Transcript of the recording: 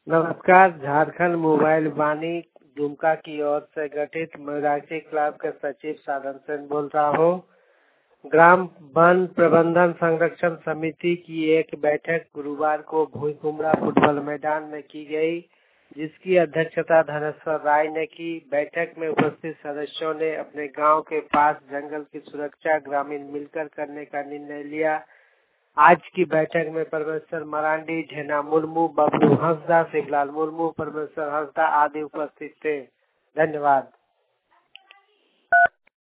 नमस्कार। झारखंड मोबाइल वाणी दुमका की ओर से गठित मृगाक्षी क्लब के सचिव साधन सेन बोल रहा हूँ। ग्राम वन प्रबंधन संरक्षण समिति की एक बैठक गुरुवार को भूईकुमरा फुटबॉल मैदान में की गई, जिसकी अध्यक्षता धनेश्वर राय ने की। बैठक में उपस्थित सदस्यों ने अपने गांव के पास जंगल की सुरक्षा ग्रामीण मिलकर करने का निर्णय लिया। आज की बैठक में परमेश्वर मरांडी, ढेना मुर्मू, बबलू हंसदा, शिवलाल मुर्मू, परमेश्वर हंसदा आदि उपस्थित थे। धन्यवाद।